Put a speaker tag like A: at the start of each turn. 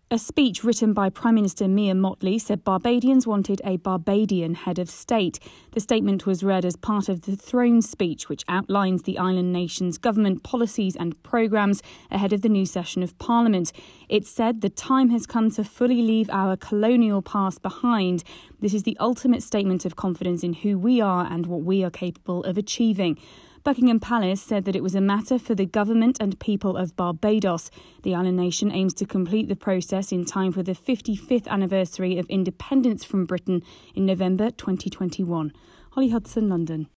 A: A speech written by Prime Minister Mia Mottley said Barbadians wanted a Barbadian head of state. The statement was read as part of the throne speech, which outlines the island nation's government policies and programmes ahead of the new session of Parliament. It said the time has come to fully leave our colonial past behind. This is the ultimate statement of confidence in who we are and what we are capable of achieving. Buckingham Palace said that it was a matter for the government and people of Barbados. The island nation aims to complete the process in time for the 55th anniversary of independence from Britain in November 2021. Holly Hudson, London.